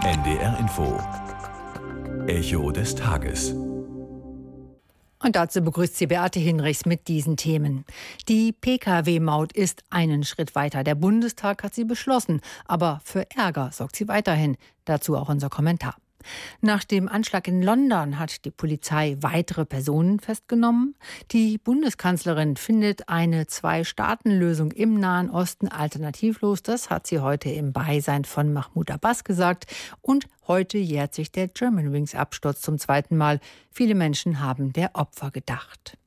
NDR Info. Echo des Tages. Und dazu begrüßt sie Beate Hinrichs mit diesen Themen. Die Pkw-Maut ist einen Schritt weiter. Der Bundestag hat sie beschlossen, aber für Ärger sorgt sie weiterhin. Dazu auch unser Kommentar. Nach dem Anschlag in London hat die Polizei weitere Personen festgenommen. Die Bundeskanzlerin findet eine Zwei-Staaten-Lösung im Nahen Osten alternativlos. Das hat sie heute im Beisein von Mahmoud Abbas gesagt. Und heute jährt sich der Germanwings-Absturz zum zweiten Mal. Viele Menschen haben der Opfer gedacht.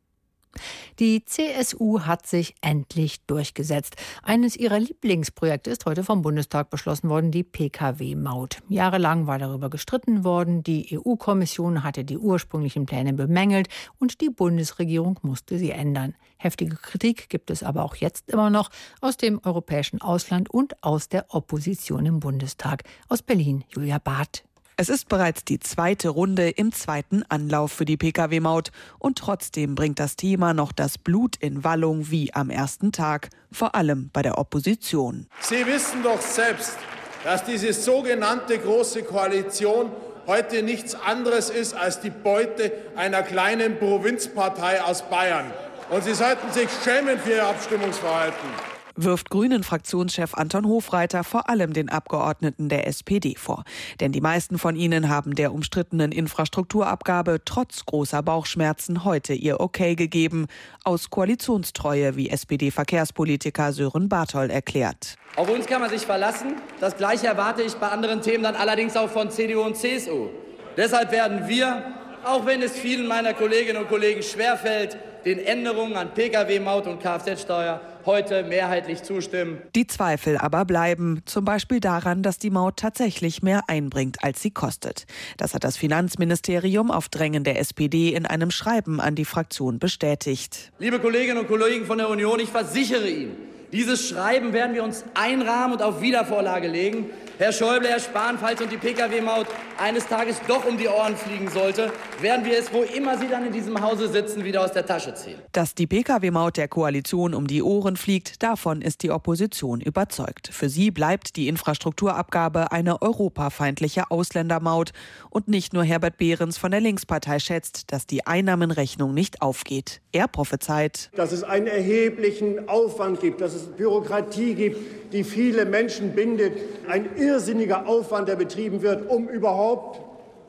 Die CSU hat sich endlich durchgesetzt. Eines ihrer Lieblingsprojekte ist heute vom Bundestag beschlossen worden, die Pkw-Maut. Jahrelang war darüber gestritten worden. Die EU-Kommission hatte die ursprünglichen Pläne bemängelt und die Bundesregierung musste sie ändern. Heftige Kritik gibt es aber auch jetzt immer noch aus dem europäischen Ausland und aus der Opposition im Bundestag. Aus Berlin, Julia Barth. Es ist bereits die zweite Runde im zweiten Anlauf für die Pkw-Maut. Und trotzdem bringt das Thema noch das Blut in Wallung wie am ersten Tag, vor allem bei der Opposition. Sie wissen doch selbst, dass diese sogenannte Große Koalition heute nichts anderes ist als die Beute einer kleinen Provinzpartei aus Bayern. Und Sie sollten sich schämen für Ihr Abstimmungsverhalten. Wirft Grünen-Fraktionschef Anton Hofreiter vor allem den Abgeordneten der SPD vor. Denn die meisten von ihnen haben der umstrittenen Infrastrukturabgabe trotz großer Bauchschmerzen heute ihr Okay gegeben. Aus Koalitionstreue, wie SPD-Verkehrspolitiker Sören Bartol erklärt. Auf uns kann man sich verlassen. Das Gleiche erwarte ich bei anderen Themen dann allerdings auch von CDU und CSU. Deshalb werden wir, auch wenn es vielen meiner Kolleginnen und Kollegen schwerfällt, den Änderungen an Pkw-Maut und Kfz-Steuer heute mehrheitlich zustimmen. Die Zweifel aber bleiben, zum Beispiel daran, dass die Maut tatsächlich mehr einbringt, als sie kostet. Das hat das Finanzministerium auf Drängen der SPD in einem Schreiben an die Fraktion bestätigt. Liebe Kolleginnen und Kollegen von der Union, ich versichere Ihnen, dieses Schreiben werden wir uns einrahmen und auf Wiedervorlage legen. Herr Schäuble, Herr Spahn, falls uns die Pkw-Maut eines Tages doch um die Ohren fliegen sollte, werden wir es, wo immer Sie dann in diesem Hause sitzen, wieder aus der Tasche ziehen. Dass die Pkw-Maut der Koalition um die Ohren fliegt, davon ist die Opposition überzeugt. Für sie bleibt die Infrastrukturabgabe eine europafeindliche Ausländermaut. Und nicht nur Herbert Behrens von der Linkspartei schätzt, dass die Einnahmenrechnung nicht aufgeht. Er prophezeit, dass es einen erheblichen Aufwand gibt, dass es Bürokratie gibt, die viele Menschen bindet. Ein irrsinniger Aufwand, der betrieben wird, um überhaupt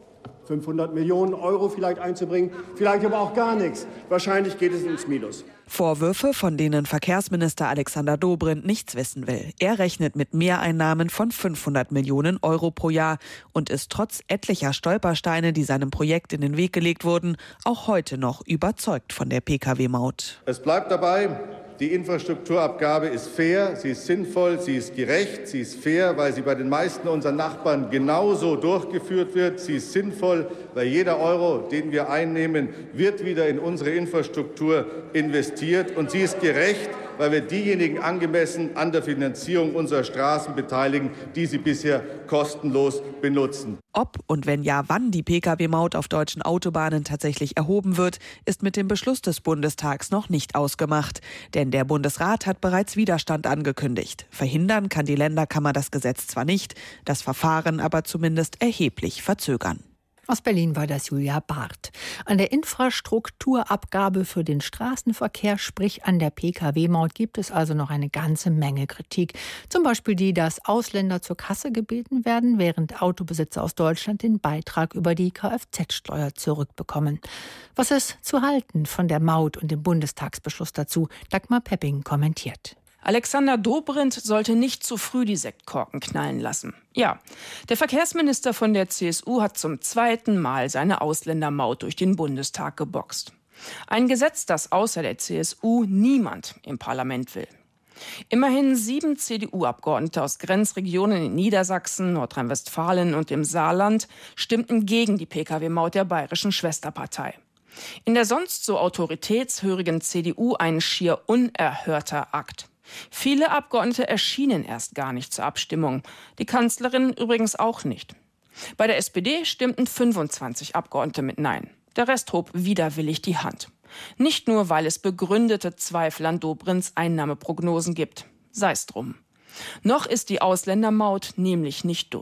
500 Millionen Euro vielleicht einzubringen, vielleicht aber auch gar nichts. Wahrscheinlich geht es ins Minus. Vorwürfe, von denen Verkehrsminister Alexander Dobrindt nichts wissen will. Er rechnet mit Mehreinnahmen von 500 Millionen Euro pro Jahr und ist trotz etlicher Stolpersteine, die seinem Projekt in den Weg gelegt wurden, auch heute noch überzeugt von der Pkw-Maut. Es bleibt dabei, die Infrastrukturabgabe ist fair, sie ist sinnvoll, sie ist gerecht, sie ist fair, weil sie bei den meisten unserer Nachbarn genauso durchgeführt wird. Sie ist sinnvoll, weil jeder Euro, den wir einnehmen, wird wieder in unsere Infrastruktur investiert. Und sie ist gerecht, weil wir diejenigen angemessen an der Finanzierung unserer Straßen beteiligen, die sie bisher kostenlos benutzen. Ob und wenn ja, wann die Pkw-Maut auf deutschen Autobahnen tatsächlich erhoben wird, ist mit dem Beschluss des Bundestags noch nicht ausgemacht. Denn der Bundesrat hat bereits Widerstand angekündigt. Verhindern kann die Länderkammer das Gesetz zwar nicht, das Verfahren aber zumindest erheblich verzögern. Aus Berlin war das Julia Barth. An der Infrastrukturabgabe für den Straßenverkehr, sprich an der Pkw-Maut, gibt es also noch eine ganze Menge Kritik. Zum Beispiel die, dass Ausländer zur Kasse gebeten werden, während Autobesitzer aus Deutschland den Beitrag über die Kfz-Steuer zurückbekommen. Was ist zu halten von der Maut und dem Bundestagsbeschluss dazu? Dagmar Pepping kommentiert. Alexander Dobrindt sollte nicht zu früh die Sektkorken knallen lassen. Ja, der Verkehrsminister von der CSU hat zum zweiten Mal seine Ausländermaut durch den Bundestag geboxt. Ein Gesetz, das außer der CSU niemand im Parlament will. Immerhin 7 CDU-Abgeordnete aus Grenzregionen in Niedersachsen, Nordrhein-Westfalen und im Saarland stimmten gegen die Pkw-Maut der bayerischen Schwesterpartei. In der sonst so autoritätshörigen CDU ein schier unerhörter Akt. Viele Abgeordnete erschienen erst gar nicht zur Abstimmung. Die Kanzlerin übrigens auch nicht. Bei der SPD stimmten 25 Abgeordnete mit Nein. Der Rest hob widerwillig die Hand. Nicht nur, weil es begründete Zweifel an Dobrindts Einnahmeprognosen gibt. Sei's drum. Noch ist die Ausländermaut nämlich nicht durch.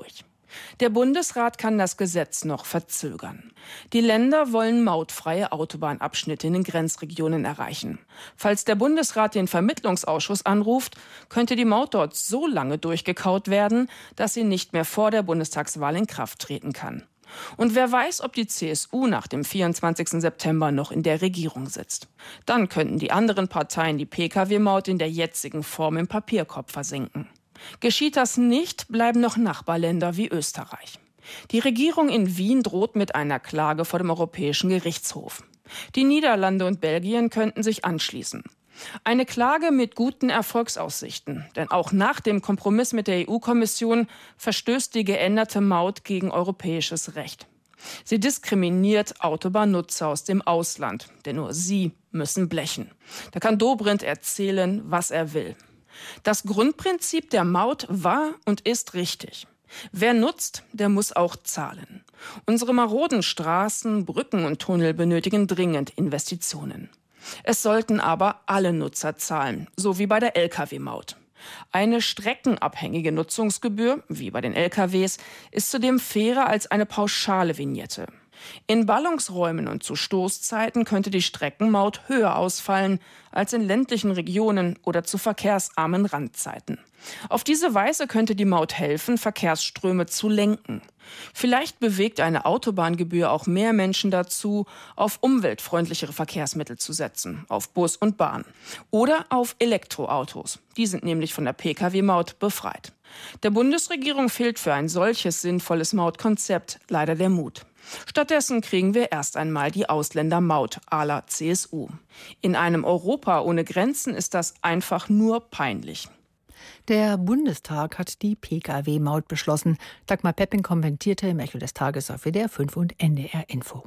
Der Bundesrat kann das Gesetz noch verzögern. Die Länder wollen mautfreie Autobahnabschnitte in den Grenzregionen erreichen. Falls der Bundesrat den Vermittlungsausschuss anruft, könnte die Maut dort so lange durchgekaut werden, dass sie nicht mehr vor der Bundestagswahl in Kraft treten kann. Und wer weiß, ob die CSU nach dem 24. September noch in der Regierung sitzt. Dann könnten die anderen Parteien die Pkw-Maut in der jetzigen Form im Papierkorb versenken. Geschieht das nicht, bleiben noch Nachbarländer wie Österreich. Die Regierung in Wien droht mit einer Klage vor dem Europäischen Gerichtshof. Die Niederlande und Belgien könnten sich anschließen. Eine Klage mit guten Erfolgsaussichten, denn auch nach dem Kompromiss mit der EU-Kommission verstößt die geänderte Maut gegen europäisches Recht. Sie diskriminiert Autobahnnutzer aus dem Ausland, denn nur sie müssen blechen. Da kann Dobrindt erzählen, was er will. Das Grundprinzip der Maut war und ist richtig. Wer nutzt, der muss auch zahlen. Unsere maroden Straßen, Brücken und Tunnel benötigen dringend Investitionen. Es sollten aber alle Nutzer zahlen, so wie bei der Lkw-Maut. Eine streckenabhängige Nutzungsgebühr, wie bei den Lkws, ist zudem fairer als eine pauschale Vignette. In Ballungsräumen und zu Stoßzeiten könnte die Streckenmaut höher ausfallen als in ländlichen Regionen oder zu verkehrsarmen Randzeiten. Auf diese Weise könnte die Maut helfen, Verkehrsströme zu lenken. Vielleicht bewegt eine Autobahngebühr auch mehr Menschen dazu, auf umweltfreundlichere Verkehrsmittel zu setzen, auf Bus und Bahn. Oder auf Elektroautos. Die sind nämlich von der Pkw-Maut befreit. Der Bundesregierung fehlt für ein solches sinnvolles Mautkonzept leider der Mut. Stattdessen kriegen wir erst einmal die Ausländermaut à la CSU. In einem Europa ohne Grenzen ist das einfach nur peinlich. Der Bundestag hat die Pkw-Maut beschlossen. Dagmar Pepping kommentierte im Echo des Tages auf WDR 5 und NDR Info.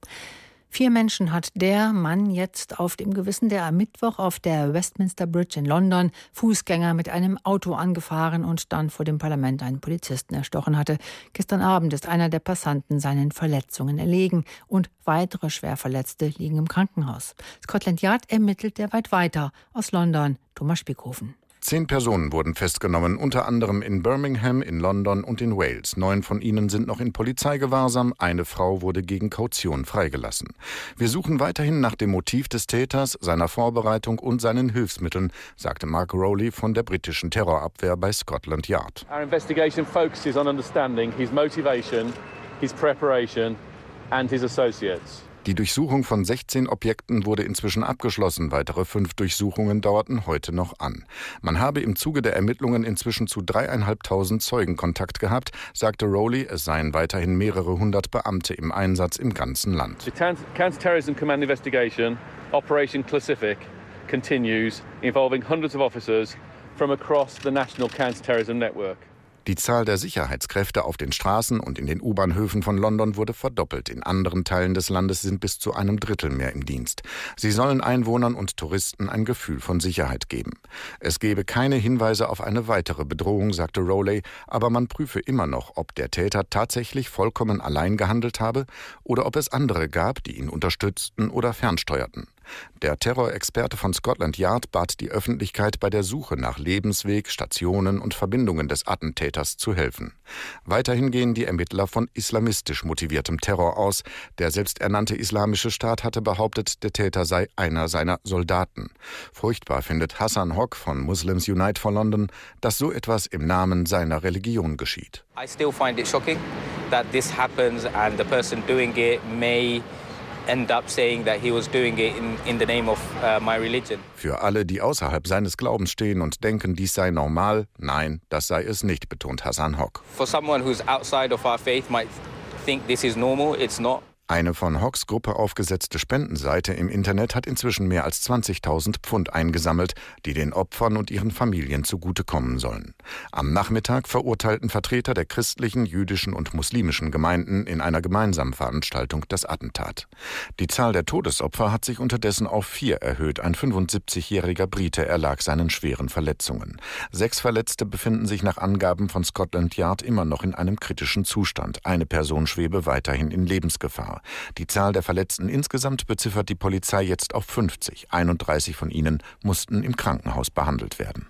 4 Menschen hat der Mann jetzt auf dem Gewissen, der am Mittwoch auf der Westminster Bridge in London Fußgänger mit einem Auto angefahren und dann vor dem Parlament einen Polizisten erstochen hatte. Gestern Abend ist einer der Passanten seinen Verletzungen erlegen und weitere Schwerverletzte liegen im Krankenhaus. Scotland Yard ermittelt derweil weiter. Aus London, Thomas Spiekhofen. 10 Personen wurden festgenommen, unter anderem in Birmingham, in London und in Wales. 9 von ihnen sind noch in Polizeigewahrsam. Eine Frau wurde gegen Kaution freigelassen. Wir suchen weiterhin nach dem Motiv des Täters, seiner Vorbereitung und seinen Hilfsmitteln, sagte Mark Rowley von der britischen Terrorabwehr bei Scotland Yard. Our investigation focuses on understanding his motivation, his preparation and his associates. Die Durchsuchung von 16 Objekten wurde inzwischen abgeschlossen. Weitere 5 Durchsuchungen dauerten heute noch an. Man habe im Zuge der Ermittlungen inzwischen zu 3.500 Zeugen Kontakt gehabt, sagte Rowley. Es seien weiterhin mehrere 100 Beamte im Einsatz im ganzen Land. The Counter-Terrorism Command Investigation, Operation Pacific, continues, involving hundreds of officers from across the National Counter-Terrorism Network. Die Zahl der Sicherheitskräfte auf den Straßen und in den U-Bahnhöfen von London wurde verdoppelt. In anderen Teilen des Landes sind bis zu 1/3 mehr im Dienst. Sie sollen Einwohnern und Touristen ein Gefühl von Sicherheit geben. Es gebe keine Hinweise auf eine weitere Bedrohung, sagte Rowley, aber man prüfe immer noch, ob der Täter tatsächlich vollkommen allein gehandelt habe oder ob es andere gab, die ihn unterstützten oder fernsteuerten. Der Terrorexperte von Scotland Yard bat die Öffentlichkeit, bei der Suche nach Lebensweg, Stationen und Verbindungen des Attentäters zu helfen. Weiterhin gehen die Ermittler von islamistisch motiviertem Terror aus. Der selbsternannte Islamische Staat hatte behauptet, der Täter sei einer seiner Soldaten. Furchtbar findet Hassan Hock von Muslims Unite for London, dass so etwas im Namen seiner Religion geschieht. I still find it shocking that this happens and the person doing it may end up saying that he was doing it in the name of my religion. Für alle, die außerhalb seines Glaubens stehen und denken, dies sei normal, nein, das sei es nicht, betont Hassan Hock. For someone who's outside of our faith might think this is normal, it's not. Eine von Hocks Gruppe aufgesetzte Spendenseite im Internet hat inzwischen mehr als 20.000 Pfund eingesammelt, die den Opfern und ihren Familien zugutekommen sollen. Am Nachmittag verurteilten Vertreter der christlichen, jüdischen und muslimischen Gemeinden in einer gemeinsamen Veranstaltung das Attentat. Die Zahl der Todesopfer hat sich unterdessen auf 4 erhöht. Ein 75-jähriger Brite erlag seinen schweren Verletzungen. 6 Verletzte befinden sich nach Angaben von Scotland Yard immer noch in einem kritischen Zustand. Eine Person schwebe weiterhin in Lebensgefahr. Die Zahl der Verletzten insgesamt beziffert die Polizei jetzt auf 50. 31 von ihnen mussten im Krankenhaus behandelt werden.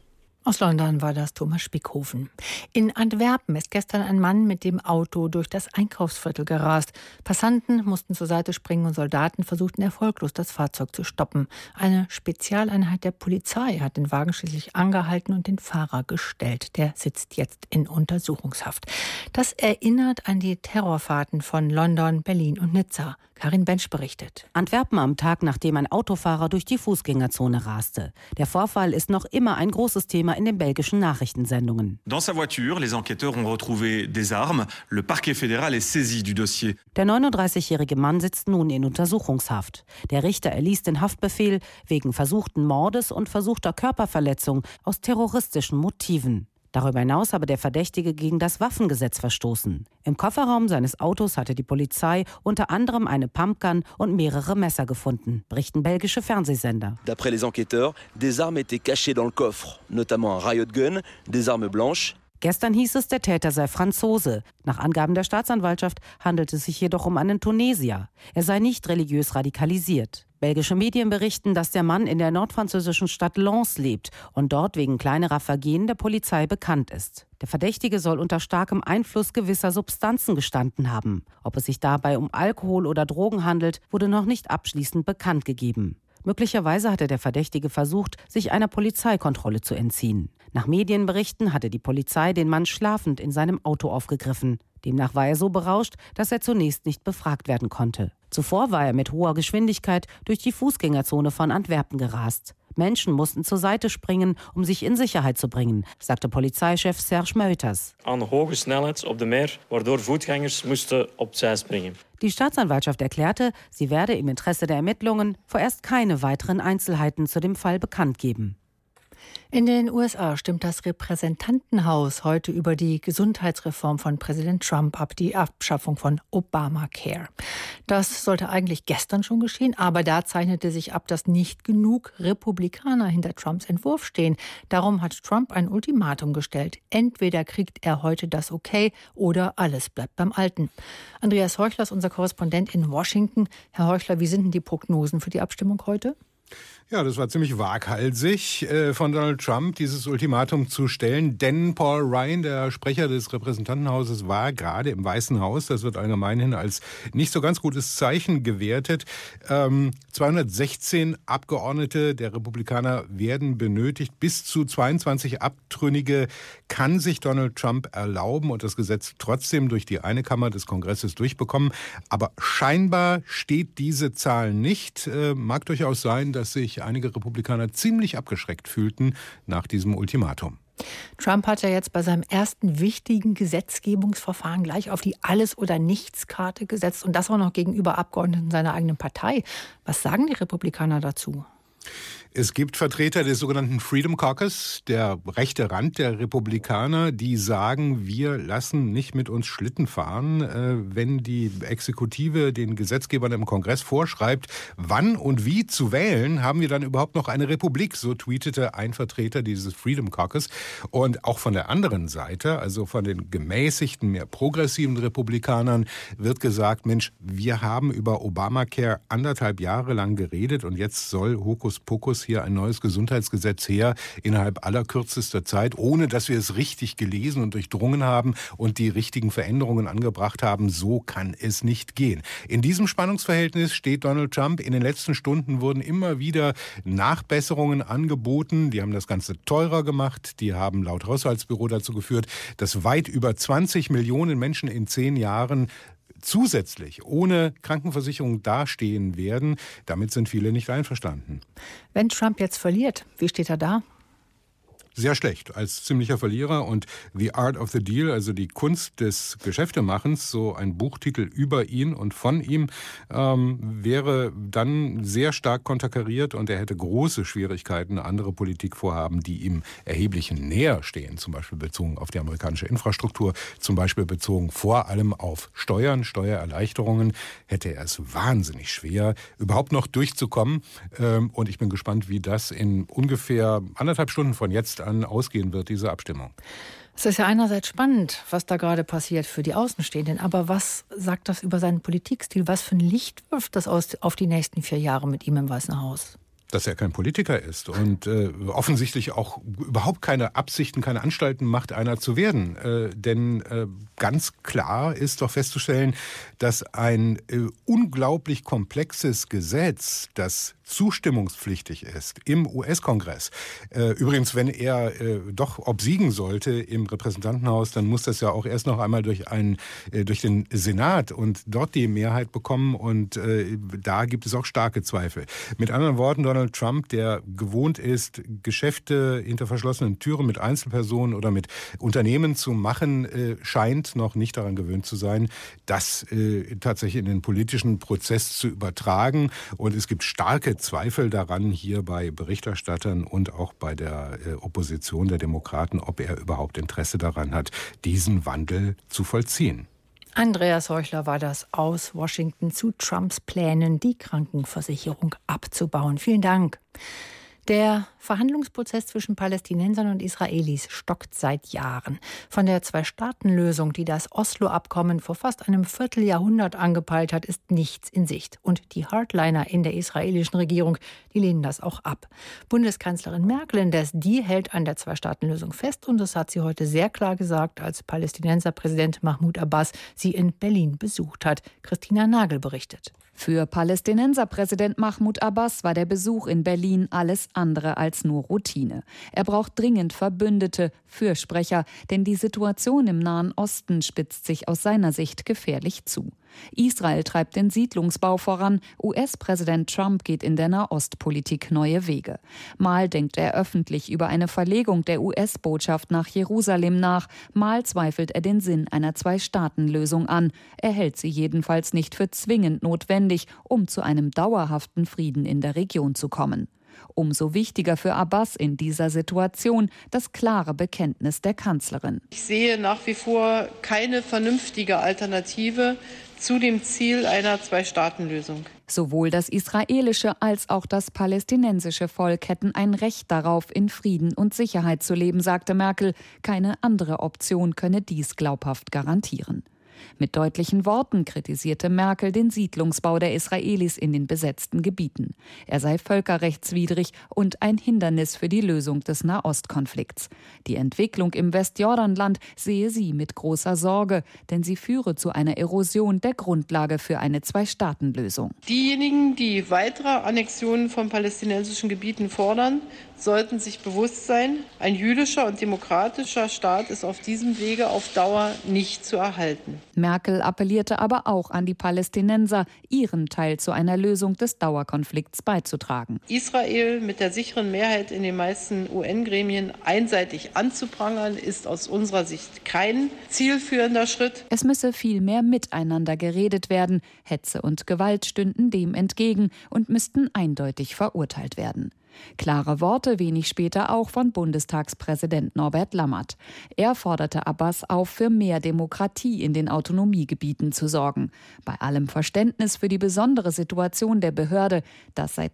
Aus London war das Thomas Spickhofen. In Antwerpen ist gestern ein Mann mit dem Auto durch das Einkaufsviertel gerast. Passanten mussten zur Seite springen und Soldaten versuchten erfolglos, das Fahrzeug zu stoppen. Eine Spezialeinheit der Polizei hat den Wagen schließlich angehalten und den Fahrer gestellt. Der sitzt jetzt in Untersuchungshaft. Das erinnert an die Terrorfahrten von London, Berlin und Nizza. Karin Bensch berichtet. Antwerpen am Tag, nachdem ein Autofahrer durch die Fußgängerzone raste. Der Vorfall ist noch immer ein großes Thema in den belgischen Nachrichtensendungen. Dans sa voiture, les enquêteurs ont retrouvé des armes. Le parquet fédéral est saisi du dossier. Der 39-jährige Mann sitzt nun in Untersuchungshaft. Der Richter erließ den Haftbefehl wegen versuchten Mordes und versuchter Körperverletzung aus terroristischen Motiven. Darüber hinaus habe der Verdächtige gegen das Waffengesetz verstoßen. Im Kofferraum seines Autos hatte die Polizei unter anderem eine Pumpgun und mehrere Messer gefunden, berichten belgische Fernsehsender. D'après les enquêteurs, des armes étaient cachées dans le coffre, notamment un riot gun, des armes blanches. Gestern hieß es, der Täter sei Franzose. Nach Angaben der Staatsanwaltschaft handelt es sich jedoch um einen Tunesier. Er sei nicht religiös radikalisiert. Belgische Medien berichten, dass der Mann in der nordfranzösischen Stadt Lens lebt und dort wegen kleinerer Vergehen der Polizei bekannt ist. Der Verdächtige soll unter starkem Einfluss gewisser Substanzen gestanden haben. Ob es sich dabei um Alkohol oder Drogen handelt, wurde noch nicht abschließend bekannt gegeben. Möglicherweise hatte der Verdächtige versucht, sich einer Polizeikontrolle zu entziehen. Nach Medienberichten hatte die Polizei den Mann schlafend in seinem Auto aufgegriffen. Demnach war er so berauscht, dass er zunächst nicht befragt werden konnte. Zuvor war er mit hoher Geschwindigkeit durch die Fußgängerzone von Antwerpen gerast. Menschen mussten zur Seite springen, um sich in Sicherheit zu bringen, sagte Polizeichef Serge Meuters. Aan hoge snelheid op de Meer, waardoor voetgangers moesten opzij springen. Die Staatsanwaltschaft erklärte, sie werde im Interesse der Ermittlungen vorerst keine weiteren Einzelheiten zu dem Fall bekannt geben. In den USA stimmt das Repräsentantenhaus heute über die Gesundheitsreform von Präsident Trump ab, die Abschaffung von Obamacare. Das sollte eigentlich gestern schon geschehen, aber da zeichnete sich ab, dass nicht genug Republikaner hinter Trumps Entwurf stehen. Darum hat Trump ein Ultimatum gestellt. Entweder kriegt er heute das Okay oder alles bleibt beim Alten. Andreas Heuchler ist unser Korrespondent in Washington. Herr Heuchler, wie sind denn die Prognosen für die Abstimmung heute? Ja, das war ziemlich waghalsig von Donald Trump, dieses Ultimatum zu stellen, denn Paul Ryan, der Sprecher des Repräsentantenhauses, war gerade im Weißen Haus. Das wird allgemeinhin als nicht so ganz gutes Zeichen gewertet. 216 Abgeordnete der Republikaner werden benötigt. Bis zu 22 Abtrünnige kann sich Donald Trump erlauben und das Gesetz trotzdem durch die eine Kammer des Kongresses durchbekommen. Aber scheinbar steht diese Zahl nicht. Mag durchaus sein, dass sich einige Republikaner ziemlich abgeschreckt fühlten nach diesem Ultimatum. Trump hat ja jetzt bei seinem ersten wichtigen Gesetzgebungsverfahren gleich auf die Alles-oder-Nichts-Karte gesetzt und das auch noch gegenüber Abgeordneten seiner eigenen Partei. Was sagen die Republikaner dazu? Es gibt Vertreter des sogenannten Freedom Caucus, der rechte Rand der Republikaner, die sagen, wir lassen nicht mit uns Schlitten fahren, wenn die Exekutive den Gesetzgebern im Kongress vorschreibt, wann und wie zu wählen, haben wir dann überhaupt noch eine Republik, so tweetete ein Vertreter dieses Freedom Caucus. Und auch von der anderen Seite, also von den gemäßigten, mehr progressiven Republikanern, wird gesagt, Mensch, wir haben über Obamacare 1,5 Jahre lang geredet und jetzt soll Hokuspokus hier ein neues Gesundheitsgesetz her, innerhalb allerkürzester Zeit, ohne dass wir es richtig gelesen und durchdrungen haben und die richtigen Veränderungen angebracht haben. So kann es nicht gehen. In diesem Spannungsverhältnis steht Donald Trump. In den letzten Stunden wurden immer wieder Nachbesserungen angeboten. Die haben das Ganze teurer gemacht. Die haben laut Haushaltsbüro dazu geführt, dass weit über 20 Millionen Menschen in 10 Jahren zusätzlich ohne Krankenversicherung dastehen werden. Damit sind viele nicht einverstanden. Wenn Trump jetzt verliert, wie steht er da? Sehr schlecht, als ziemlicher Verlierer. Und The Art of the Deal, also die Kunst des Geschäftemachens, so ein Buchtitel über ihn und von ihm, wäre dann sehr stark konterkariert und er hätte große Schwierigkeiten, andere Politikvorhaben, die ihm erheblich näher stehen, zum Beispiel bezogen auf die amerikanische Infrastruktur, zum Beispiel bezogen vor allem auf Steuern, Steuererleichterungen, hätte er es wahnsinnig schwer, überhaupt noch durchzukommen. Und ich bin gespannt, wie das in ungefähr 1,5 Stunden von jetzt ausgehen wird, diese Abstimmung. Es ist ja einerseits spannend, was da gerade passiert für die Außenstehenden, aber was sagt das über seinen Politikstil? Was für ein Licht wirft das auf die nächsten 4 Jahre mit ihm im Weißen Haus? Dass er kein Politiker ist und offensichtlich auch überhaupt keine Absichten, keine Anstalten macht, einer zu werden. Denn ganz klar ist doch festzustellen, dass ein unglaublich komplexes Gesetz, das zustimmungspflichtig ist im US-Kongress. Übrigens, wenn er doch obsiegen sollte im Repräsentantenhaus, dann muss das ja auch erst noch einmal durch den Senat und dort die Mehrheit bekommen. Und da gibt es auch starke Zweifel. Mit anderen Worten, Donald Trump, der gewohnt ist, Geschäfte hinter verschlossenen Türen mit Einzelpersonen oder mit Unternehmen zu machen, scheint noch nicht daran gewöhnt zu sein, das tatsächlich in den politischen Prozess zu übertragen. Und es gibt starke Zweifel daran, hier bei Berichterstattern und auch bei der Opposition der Demokraten, ob er überhaupt Interesse daran hat, diesen Wandel zu vollziehen. Andreas Heuchler war das aus Washington zu Trumps Plänen, die Krankenversicherung abzubauen. Vielen Dank. Der Verhandlungsprozess zwischen Palästinensern und Israelis stockt seit Jahren. Von der Zwei-Staaten-Lösung, die das Oslo-Abkommen vor fast einem Vierteljahrhundert angepeilt hat, ist nichts in Sicht. Und die Hardliner in der israelischen Regierung, die lehnen das auch ab. Bundeskanzlerin Merkel indes, die hält an der Zwei-Staaten-Lösung fest. Und das hat sie heute sehr klar gesagt, als Palästinenserpräsident Mahmoud Abbas sie in Berlin besucht hat. Christina Nagel berichtet. Für Palästinenserpräsident Mahmoud Abbas war der Besuch in Berlin alles andere als nur Routine. Er braucht dringend Verbündete, Fürsprecher, denn die Situation im Nahen Osten spitzt sich aus seiner Sicht gefährlich zu. Israel treibt den Siedlungsbau voran, US-Präsident Trump geht in der Nahostpolitik neue Wege. Mal denkt er öffentlich über eine Verlegung der US-Botschaft nach Jerusalem nach, mal zweifelt er den Sinn einer Zwei-Staaten-Lösung an. Er hält sie jedenfalls nicht für zwingend notwendig, um zu einem dauerhaften Frieden in der Region zu kommen. Umso wichtiger für Abbas in dieser Situation das klare Bekenntnis der Kanzlerin. Ich sehe nach wie vor keine vernünftige Alternative zu dem Ziel einer Zwei-Staaten-Lösung. Sowohl das israelische als auch das palästinensische Volk hätten ein Recht darauf, in Frieden und Sicherheit zu leben, sagte Merkel. Keine andere Option könne dies glaubhaft garantieren. Mit deutlichen Worten kritisierte Merkel den Siedlungsbau der Israelis in den besetzten Gebieten. Er sei völkerrechtswidrig und ein Hindernis für die Lösung des Nahostkonflikts. Die Entwicklung im Westjordanland sehe sie mit großer Sorge, denn sie führe zu einer Erosion der Grundlage für eine Zwei-Staaten-Lösung. Diejenigen, die weitere Annexionen von palästinensischen Gebieten fordern, sollten sich bewusst sein, ein jüdischer und demokratischer Staat ist auf diesem Wege auf Dauer nicht zu erhalten. Merkel appellierte aber auch an die Palästinenser, ihren Teil zu einer Lösung des Dauerkonflikts beizutragen. Israel mit der sicheren Mehrheit in den meisten UN-Gremien einseitig anzuprangern, ist aus unserer Sicht kein zielführender Schritt. Es müsse vielmehr miteinander geredet werden. Hetze und Gewalt stünden dem entgegen und müssten eindeutig verurteilt werden. Klare Worte wenig später auch von Bundestagspräsident Norbert Lammert. Er forderte Abbas auf, für mehr Demokratie in den Autonomiegebieten zu sorgen. Bei allem Verständnis für die besondere Situation der Behörde, dass seit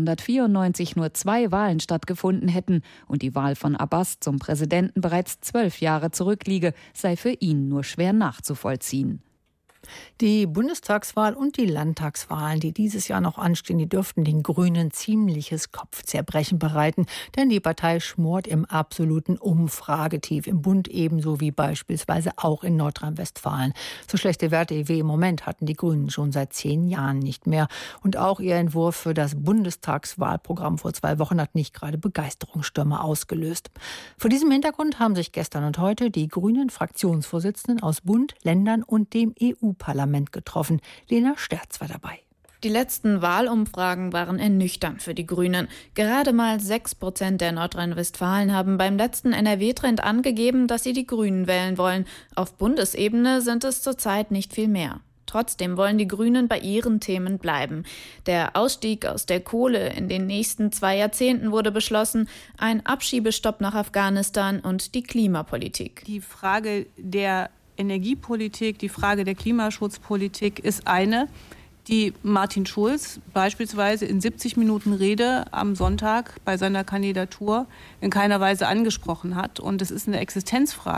1994 nur 2 Wahlen stattgefunden hätten und die Wahl von Abbas zum Präsidenten bereits 12 Jahre zurückliege, sei für ihn nur schwer nachzuvollziehen. Die Bundestagswahl und die Landtagswahlen, die dieses Jahr noch anstehen, die dürften den Grünen ziemliches Kopfzerbrechen bereiten, denn die Partei schmort im absoluten Umfragetief im Bund ebenso wie beispielsweise auch in Nordrhein-Westfalen. So schlechte Werte wie im Moment hatten die Grünen schon seit 10 Jahren nicht mehr. Und auch ihr Entwurf für das Bundestagswahlprogramm vor 2 Wochen hat nicht gerade Begeisterungsstürme ausgelöst. Vor diesem Hintergrund haben sich gestern und heute die grünen Fraktionsvorsitzenden aus Bund, Ländern und dem EU-Parlament getroffen. Lena Sterz war dabei. Die letzten Wahlumfragen waren ernüchternd für die Grünen. Gerade mal 6% der Nordrhein-Westfalen haben beim letzten NRW-Trend angegeben, dass sie die Grünen wählen wollen. Auf Bundesebene sind es zurzeit nicht viel mehr. Trotzdem wollen die Grünen bei ihren Themen bleiben. Der Ausstieg aus der Kohle in den nächsten 2 Jahrzehnten wurde beschlossen, ein Abschiebestopp nach Afghanistan und die Klimapolitik. Die Frage der Energiepolitik, die Frage der Klimaschutzpolitik ist eine, die Martin Schulz beispielsweise in 70 Minuten Rede am Sonntag bei seiner Kandidatur in keiner Weise angesprochen hat. Und es ist eine Existenzfrage.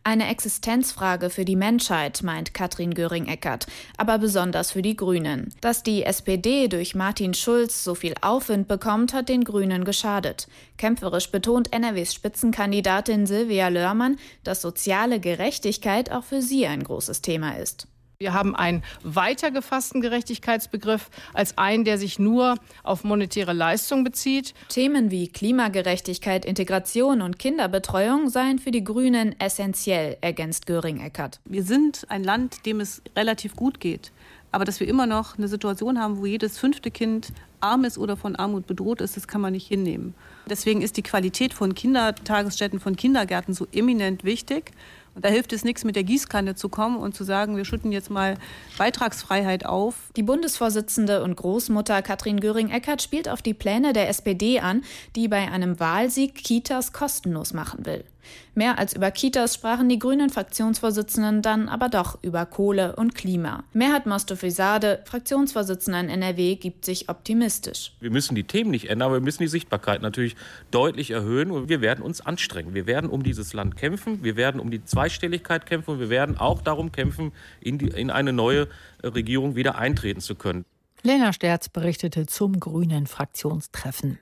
Eine Existenzfrage für die Menschheit, meint Katrin Göring-Eckardt, aber besonders für die Grünen. Dass die SPD durch Martin Schulz so viel Aufwind bekommt, hat den Grünen geschadet. Kämpferisch betont NRWs Spitzenkandidatin Silvia Lörmann, dass soziale Gerechtigkeit auch für sie ein großes Thema ist. Wir haben einen weiter gefassten Gerechtigkeitsbegriff als einen, der sich nur auf monetäre Leistung bezieht. Themen wie Klimagerechtigkeit, Integration und Kinderbetreuung seien für die Grünen essentiell, ergänzt Göring-Eckardt. Wir sind ein Land, dem es relativ gut geht. Aber dass wir immer noch eine Situation haben, wo jedes 5. Kind arm ist oder von Armut bedroht ist, das kann man nicht hinnehmen. Deswegen ist die Qualität von Kindertagesstätten, von Kindergärten so eminent wichtig. Und da hilft es nichts, mit der Gießkanne zu kommen und zu sagen, wir schütten jetzt mal Beitragsfreiheit auf. Die Bundesvorsitzende und Großmutter Katrin Göring-Eckardt spielt auf die Pläne der SPD an, die bei einem Wahlsieg Kitas kostenlos machen will. Mehr als über Kitas sprachen die grünen Fraktionsvorsitzenden dann aber doch über Kohle und Klima. Merhat Mostofizadeh, Fraktionsvorsitzender in NRW, gibt sich optimistisch. Wir müssen die Themen nicht ändern, aber wir müssen die Sichtbarkeit natürlich deutlich erhöhen und wir werden uns anstrengen. Wir werden um dieses Land kämpfen, wir werden um die Zweistelligkeit kämpfen und wir werden auch darum kämpfen, in eine neue Regierung wieder eintreten zu können. Lena Sterz berichtete zum grünen Fraktionstreffen.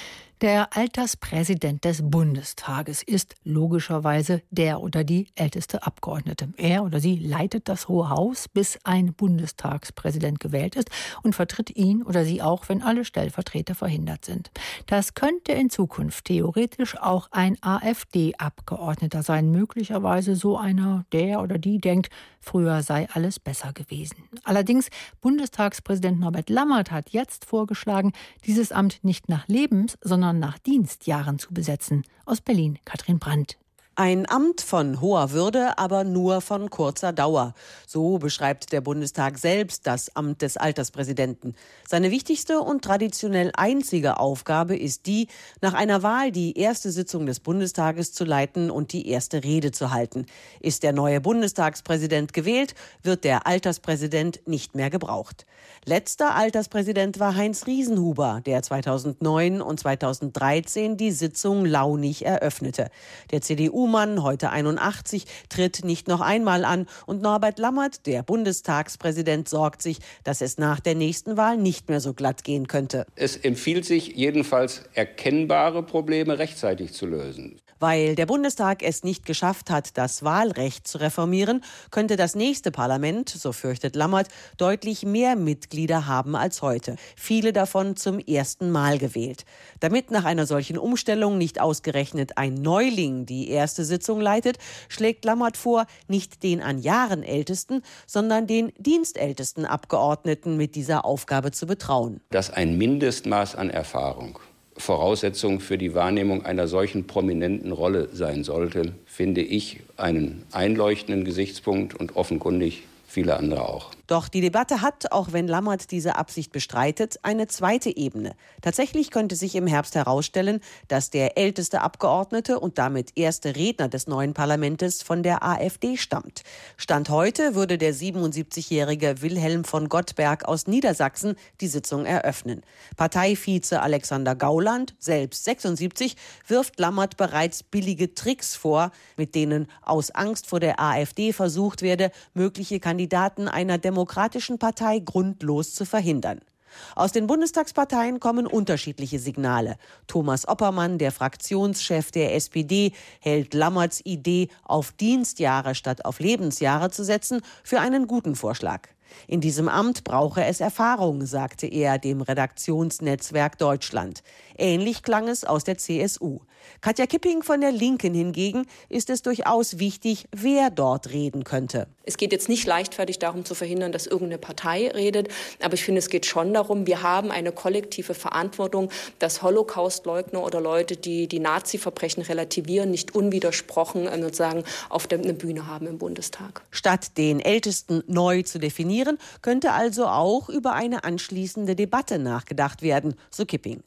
Der Alterspräsident des Bundestages ist logischerweise der oder die älteste Abgeordnete. Er oder sie leitet das Hohe Haus, bis ein Bundestagspräsident gewählt ist und vertritt ihn oder sie auch, wenn alle Stellvertreter verhindert sind. Das könnte in Zukunft theoretisch auch ein AfD-Abgeordneter sein. Möglicherweise so einer, der oder die denkt, früher sei alles besser gewesen. Allerdings, Bundestagspräsident Norbert Lammert hat jetzt vorgeschlagen, dieses Amt nicht nach Lebens-, sondern nach Dienstjahren zu besetzen. Aus Berlin, Katrin Brandt. Ein Amt von hoher Würde, aber nur von kurzer Dauer. So beschreibt der Bundestag selbst das Amt des Alterspräsidenten. Seine wichtigste und traditionell einzige Aufgabe ist die, nach einer Wahl die erste Sitzung des Bundestages zu leiten und die erste Rede zu halten. Ist der neue Bundestagspräsident gewählt, wird der Alterspräsident nicht mehr gebraucht. Letzter Alterspräsident war Heinz Riesenhuber, der 2009 und 2013 die Sitzung launig eröffnete. Der CDU-Mann, heute 81, tritt nicht noch einmal an und Norbert Lammert, der Bundestagspräsident, sorgt sich, dass es nach der nächsten Wahl nicht mehr so glatt gehen könnte. Es empfiehlt sich jedenfalls, erkennbare Probleme rechtzeitig zu lösen. Weil der Bundestag es nicht geschafft hat, das Wahlrecht zu reformieren, könnte das nächste Parlament, so fürchtet Lammert, deutlich mehr Mitglieder haben als heute. Viele davon zum ersten Mal gewählt. Damit nach einer solchen Umstellung nicht ausgerechnet ein Neuling die erste Sitzung leitet, schlägt Lammert vor, nicht den an Jahren ältesten, sondern den dienstältesten Abgeordneten mit dieser Aufgabe zu betrauen. Dass ein Mindestmaß an Erfahrung Voraussetzung für die Wahrnehmung einer solchen prominenten Rolle sein sollte, finde ich einen einleuchtenden Gesichtspunkt und offenkundig viele andere auch. Doch die Debatte hat, auch wenn Lammert diese Absicht bestreitet, eine zweite Ebene. Tatsächlich könnte sich im Herbst herausstellen, dass der älteste Abgeordnete und damit erste Redner des neuen Parlaments von der AfD stammt. Stand heute würde der 77-jährige Wilhelm von Gottberg aus Niedersachsen die Sitzung eröffnen. Parteivize Alexander Gauland, selbst 76, wirft Lammert bereits billige Tricks vor, mit denen aus Angst vor der AfD versucht werde, mögliche Kandidaten einer demokratischen Partei grundlos zu verhindern. Aus den Bundestagsparteien kommen unterschiedliche Signale. Thomas Oppermann, der Fraktionschef der SPD, hält Lammerts Idee, auf Dienstjahre statt auf Lebensjahre zu setzen, für einen guten Vorschlag. In diesem Amt brauche es Erfahrung, sagte er dem Redaktionsnetzwerk Deutschland. Ähnlich klang es aus der CSU. Katja Kipping von der Linken hingegen ist es durchaus wichtig, wer dort reden könnte. Es geht jetzt nicht leichtfertig darum zu verhindern, dass irgendeine Partei redet, aber ich finde, es geht schon darum, wir haben eine kollektive Verantwortung, dass Holocaustleugner oder Leute, die die Nazi-Verbrechen relativieren, nicht unwidersprochen sozusagen auf der Bühne haben im Bundestag. Statt den Ältesten neu zu definieren, könnte also auch über eine anschließende Debatte nachgedacht werden, so Kipping.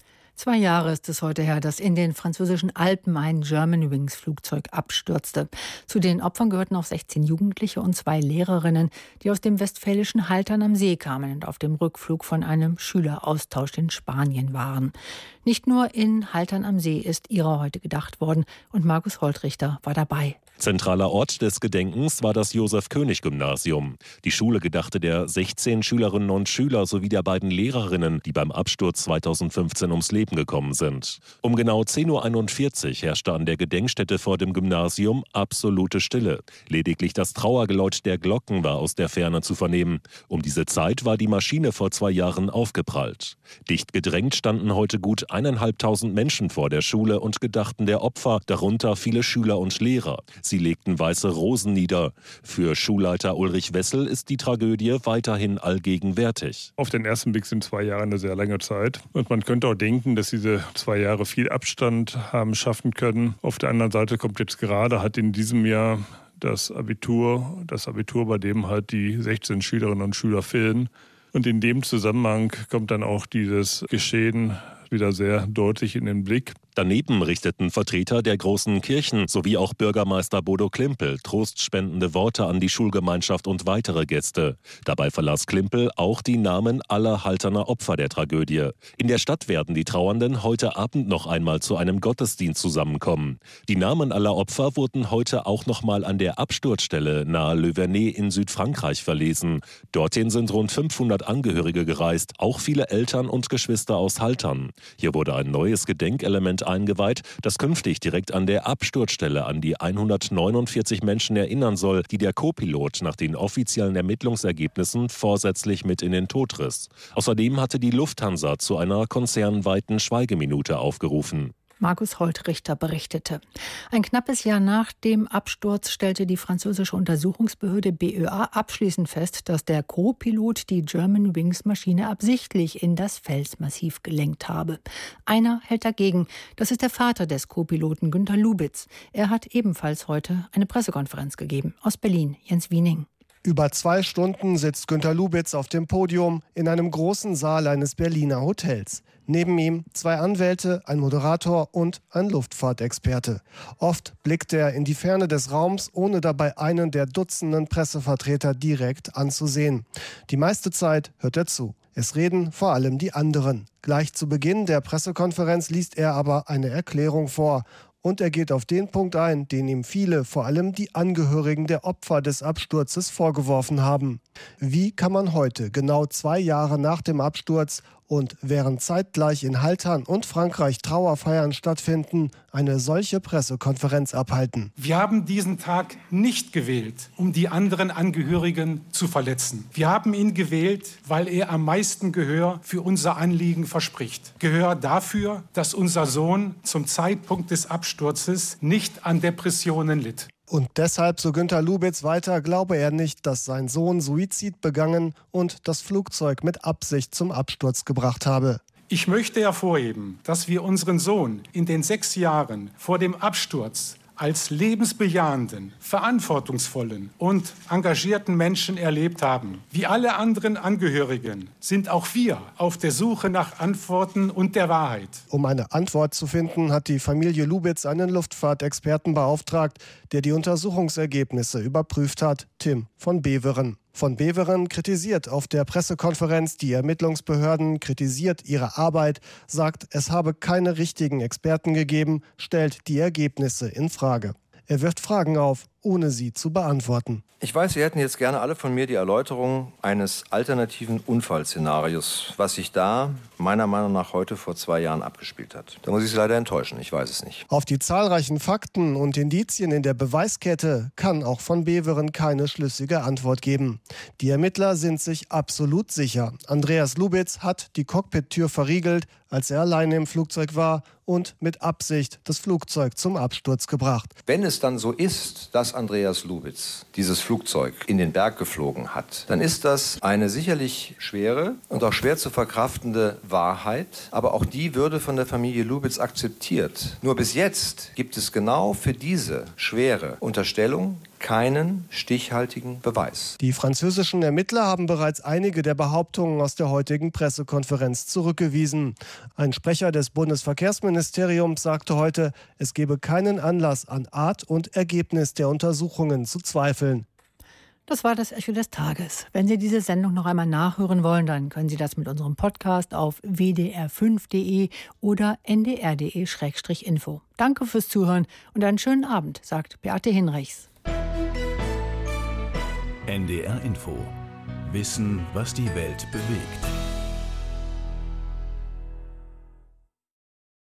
2 Jahre ist es heute her, dass in den französischen Alpen ein Germanwings-Flugzeug abstürzte. Zu den Opfern gehörten auch 16 Jugendliche und 2 Lehrerinnen, die aus dem westfälischen Haltern am See kamen und auf dem Rückflug von einem Schüleraustausch in Spanien waren. Nicht nur in Haltern am See ist ihrer heute gedacht worden und Markus Holtrichter war dabei. Zentraler Ort des Gedenkens war das Josef-König-Gymnasium. Die Schule gedachte der 16 Schülerinnen und Schüler sowie der beiden Lehrerinnen, die beim Absturz 2015 ums Leben gekommen sind. Um genau 10:41 Uhr herrschte an der Gedenkstätte vor dem Gymnasium absolute Stille. Lediglich das Trauergeläut der Glocken war aus der Ferne zu vernehmen. Um diese Zeit war die Maschine vor 2 Jahren aufgeprallt. Dicht gedrängt standen heute gut 1.500 Menschen vor der Schule und gedachten der Opfer, darunter viele Schüler und Lehrer. Sie legten weiße Rosen nieder. Für Schulleiter Ulrich Wessel ist die Tragödie weiterhin allgegenwärtig. Auf den ersten Blick sind 2 Jahre eine sehr lange Zeit. Und man könnte auch denken, dass diese 2 Jahre viel Abstand haben schaffen können. Auf der anderen Seite kommt jetzt gerade, hat in diesem Jahr das Abitur, bei dem halt die 16 Schülerinnen und Schüler fehlen. Und in dem Zusammenhang kommt dann auch dieses Geschehen wieder sehr deutlich in den Blick. Daneben richteten Vertreter der großen Kirchen sowie auch Bürgermeister Bodo Klimpel trostspendende Worte an die Schulgemeinschaft und weitere Gäste. Dabei verlas Klimpel auch die Namen aller Halterner Opfer der Tragödie. In der Stadt werden die Trauernden heute Abend noch einmal zu einem Gottesdienst zusammenkommen. Die Namen aller Opfer wurden heute auch noch mal an der Absturzstelle nahe Le Vernet in Südfrankreich verlesen. Dorthin sind rund 500 Angehörige gereist, auch viele Eltern und Geschwister aus Haltern. Hier wurde ein neues Gedenkelement eingeweiht, das künftig direkt an der Absturzstelle an die 149 Menschen erinnern soll, die der Co-Pilot nach den offiziellen Ermittlungsergebnissen vorsätzlich mit in den Tod riss. Außerdem hatte die Lufthansa zu einer konzernweiten Schweigeminute aufgerufen. Markus Holtrichter berichtete. Ein knappes Jahr nach dem Absturz stellte die französische Untersuchungsbehörde BEA abschließend fest, dass der Co-Pilot die Germanwings-Maschine absichtlich in das Felsmassiv gelenkt habe. Einer hält dagegen. Das ist der Vater des Co-Piloten Günter Lubitz. Er hat ebenfalls heute eine Pressekonferenz gegeben. Aus Berlin, Jens Wiening. Über 2 Stunden sitzt Günter Lubitz auf dem Podium in einem großen Saal eines Berliner Hotels. Neben ihm 2 Anwälte, ein Moderator und ein Luftfahrtexperte. Oft blickt er in die Ferne des Raums, ohne dabei einen der Dutzenden Pressevertreter direkt anzusehen. Die meiste Zeit hört er zu. Es reden vor allem die anderen. Gleich zu Beginn der Pressekonferenz liest er aber eine Erklärung vor. Und er geht auf den Punkt ein, den ihm viele, vor allem die Angehörigen der Opfer des Absturzes, vorgeworfen haben. Wie kann man heute, genau 2 Jahre nach dem Absturz und während zeitgleich in Haltern und Frankreich Trauerfeiern stattfinden, eine solche Pressekonferenz abhalten? Wir haben diesen Tag nicht gewählt, um die anderen Angehörigen zu verletzen. Wir haben ihn gewählt, weil er am meisten Gehör für unser Anliegen verspricht. Gehör dafür, dass unser Sohn zum Zeitpunkt des Absturzes nicht an Depressionen litt. Und deshalb, so Günter Lubitz weiter, glaube er nicht, dass sein Sohn Suizid begangen und das Flugzeug mit Absicht zum Absturz gebracht habe. Ich möchte hervorheben, dass wir unseren Sohn in den 6 Jahren vor dem Absturz als lebensbejahenden, verantwortungsvollen und engagierten Menschen erlebt haben. Wie alle anderen Angehörigen sind auch wir auf der Suche nach Antworten und der Wahrheit. Um eine Antwort zu finden, hat die Familie Lubitz einen Luftfahrtexperten beauftragt, der die Untersuchungsergebnisse überprüft hat, Tim von Beveren. Von Beveren kritisiert auf der Pressekonferenz die Ermittlungsbehörden, kritisiert ihre Arbeit, sagt, es habe keine richtigen Experten gegeben, stellt die Ergebnisse in Frage. Er wirft Fragen auf, ohne sie zu beantworten. Ich weiß, Sie hätten jetzt gerne alle von mir die Erläuterung eines alternativen Unfallszenarios, was sich da meiner Meinung nach heute vor 2 Jahren abgespielt hat. Da muss ich Sie leider enttäuschen, ich weiß es nicht. Auf die zahlreichen Fakten und Indizien in der Beweiskette kann auch von Beveren keine schlüssige Antwort geben. Die Ermittler sind sich absolut sicher. Andreas Lubitz hat die Cockpit-Tür verriegelt, als er alleine im Flugzeug war und mit Absicht das Flugzeug zum Absturz gebracht. Wenn es dann so ist, dass Andreas Lubitz dieses Flugzeug in den Berg geflogen hat, dann ist das eine sicherlich schwere und auch schwer zu verkraftende Wahrheit. Aber auch die würde von der Familie Lubitz akzeptiert. Nur bis jetzt gibt es genau für diese schwere Unterstellung keinen stichhaltigen Beweis. Die französischen Ermittler haben bereits einige der Behauptungen aus der heutigen Pressekonferenz zurückgewiesen. Ein Sprecher des Bundesverkehrsministeriums sagte heute, es gebe keinen Anlass an Art und Ergebnis der Untersuchungen zu zweifeln. Das war das Echo des Tages. Wenn Sie diese Sendung noch einmal nachhören wollen, dann können Sie das mit unserem Podcast auf wdr5.de oder ndr.de/info. Danke fürs Zuhören und einen schönen Abend, sagt Beate Hinrichs. NDR Info. Wissen, was die Welt bewegt.